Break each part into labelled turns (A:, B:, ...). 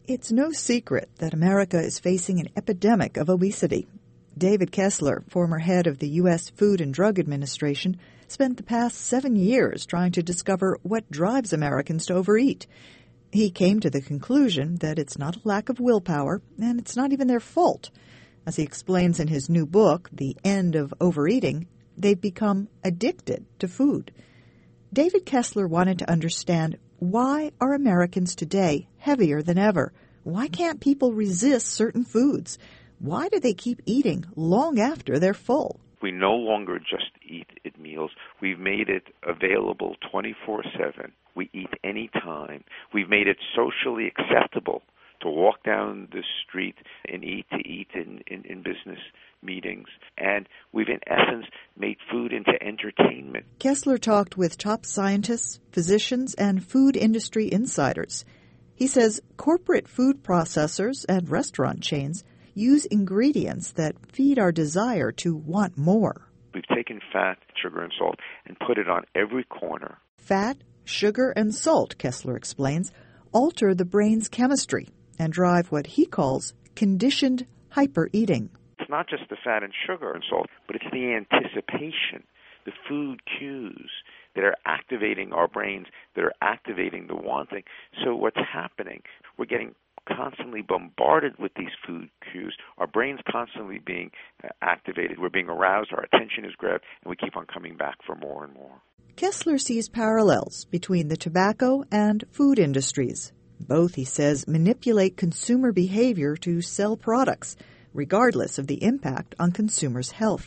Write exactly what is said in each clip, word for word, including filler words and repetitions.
A: It's no secret that America is facing an epidemic of obesity. David Kessler, former head of the U S Food and Drug Administration, spent the past seven years trying to discover what drives Americans to overeat. He came to the conclusion that it's not a lack of willpower, and it's not even their fault. As he explains in his new book, The End of Overeating, they've become addicted to food. David Kessler wanted to understand, why are Americans today heavier than ever? Why can't people resist certain foods? Why do they keep eating long after they're full?
B: We no longer just eat at meals. We've made it available twenty-four seven. We eat any time. We've made it socially acceptable to walk down the street and eat, to eat in, in, in business meetings. And we've, in essence, made food into entertainment.
A: Kessler talked with top scientists, physicians, and food industry insiders. He says corporate food processors and restaurant chains use ingredients that feed our desire to want more.
B: We've taken fat, sugar, and salt and put it on every corner.
A: Fat, sugar, and salt, Kessler explains, alter the brain's chemistry and drive what he calls conditioned hyper-eating.
B: It's not just the fat and sugar and salt, but it's the anticipation, the food cues that are activating our brains, that are activating the wanting. So what's happening? We're getting constantly bombarded with these food cues. Our brain's constantly being uh, activated. We're being aroused. Our attention is grabbed, and we keep on coming back for more and more.
A: Kessler sees parallels between the tobacco and food industries. Both, he says, manipulate consumer behavior to sell products, regardless of the impact on consumers' health.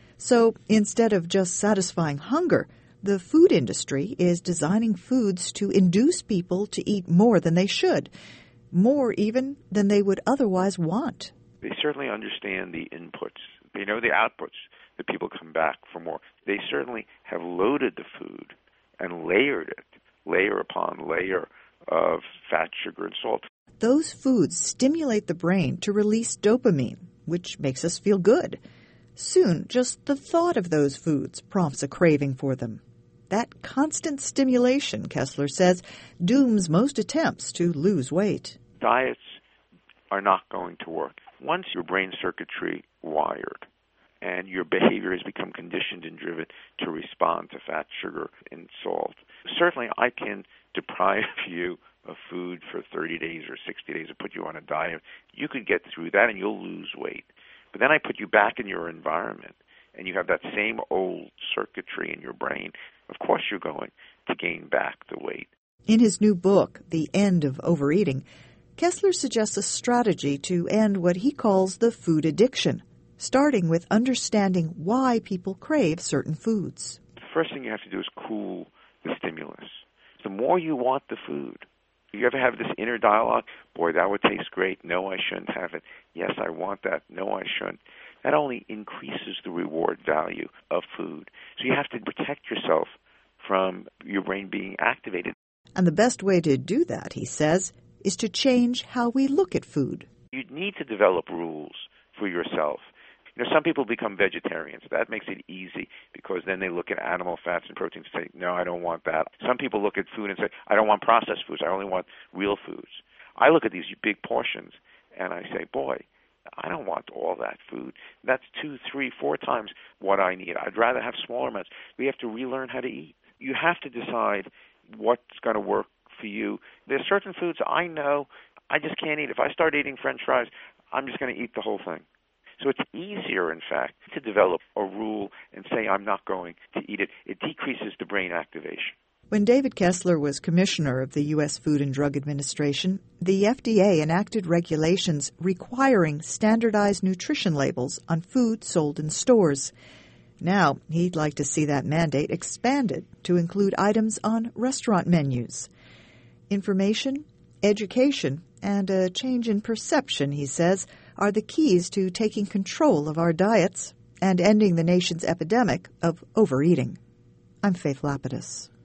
A: So instead of just satisfying hunger, the food industry is designing foods to induce people to eat more than they should, more even than they would otherwise want.
B: They certainly understand the inputs. They know the outputs, that people come back for more. They certainly have loaded the food and layered it, layer upon layer of fat, sugar, and salt.
A: Those foods stimulate the brain to release dopamine, which makes us feel good. Soon, just the thought of those foods prompts a craving for them. That constant stimulation, Kessler says, dooms most attempts to lose weight.
B: Diets are not going to work. Once your brain circuitry wired and your behavior has become conditioned and driven to respond to fat, sugar, and salt, certainly I can deprive you of food for thirty days or sixty days and put you on a diet. You could get through that and you'll lose weight. But then I put you back in your environment and you have that same old circuitry in your brain. Of course you're going to gain back the weight.
A: In his new book, The End of Overeating, Kessler suggests a strategy to end what he calls the food addiction, starting with understanding why people crave certain foods.
B: The first thing you have to do is cool the stimulus. The more you want the food, you ever have this inner dialogue, boy, that would taste great, no, I shouldn't have it, yes, I want that, no, I shouldn't. That only increases the reward value of food. So you have to protect yourself from your brain being activated.
A: And the best way to do that, he says, is to change how we look at food.
B: You need to develop rules for yourself. You know, some people become vegetarians. That makes it easy because then they look at animal fats and proteins and say, no, I don't want that. Some people look at food and say, I don't want processed foods. I only want real foods. I look at these big portions and I say, boy, I don't want all that food. That's two, three, four times what I need. I'd rather have smaller amounts. We have to relearn how to eat. You have to decide what's going to work for you. There's certain foods I know I just can't eat. If I start eating French fries, I'm just going to eat the whole thing. So it's easier, in fact, to develop a rule and say I'm not going to eat it. It decreases the brain activation.
A: When David Kessler was commissioner of the U S Food and Drug Administration, the F D A enacted regulations requiring standardized nutrition labels on food sold in stores. Now, he'd like to see that mandate expanded to include items on restaurant menus. Information, education, and a change in perception, he says, are the keys to taking control of our diets and ending the nation's epidemic of overeating. I'm Faith Lapidus.